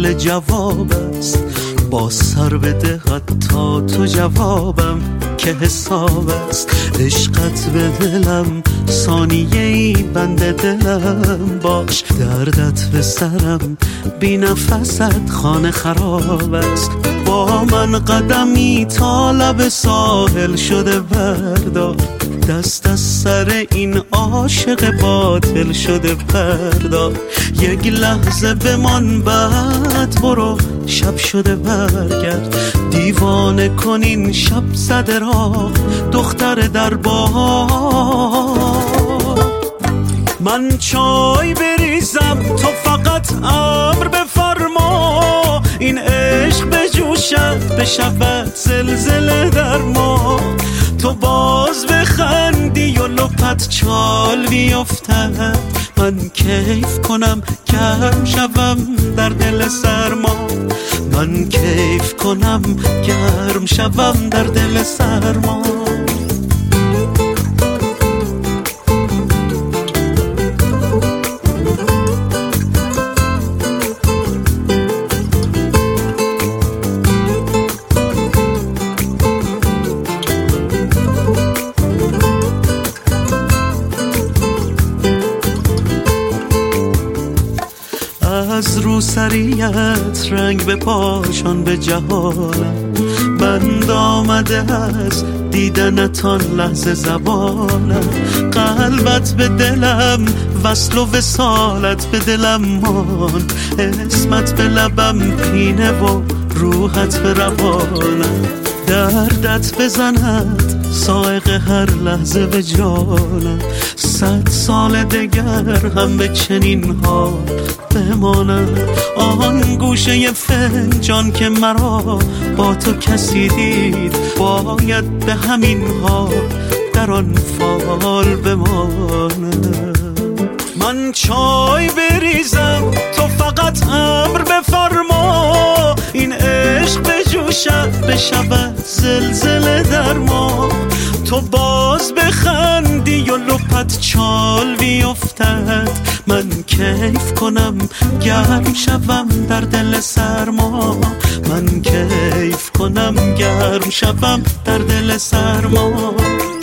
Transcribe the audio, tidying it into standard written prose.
کل جواب است. با سر بده حتی تو جوابم که حساب است. عشقت به دلم ثانیه‌ای بند دلم باش. دردت به سرم بی نفست خانه خراب است. با من قدمی تا لب ساحل شده بردار. دست از سر این عاشق باطل شده بردار. یک لحظه بمان بعد برو شب شده برگرد. دیوانه کنین شب زده را دختر در بار. من چای بریزم تو فقط امر بفرما. این عشق بجوشد بشود زلزله در ما. تو باز بخندی و لپت چال بیفتد. من کیف کنم گرم شوم در دل سرما. من کیف کنم گرم شوم در دل سرما. از روسریت رنگ به پاشان به جهانم. بند آمده از دیدنتان لحظه زبانم. قلبت به دلم وصل و وصالت به دلم مان. اسمت به لبم پینه و روحت به روانم. دردت بزند سائق هر لحظه به جانم. 100 سال دگر هم به چنین ها بمانم. آن گوشه فنجان که مرا با تو کسی دید باید به همین ها در آن فال بمانم. من چای بریزم تو فقط امر بفرما. این عشق بجوشد بشود زلزله در ما. تو باز بخندی و لپت چال بیفتد. من کیف کنم گرم شوم در دل سرما. من کیف کنم گرم شوم در دل سرما.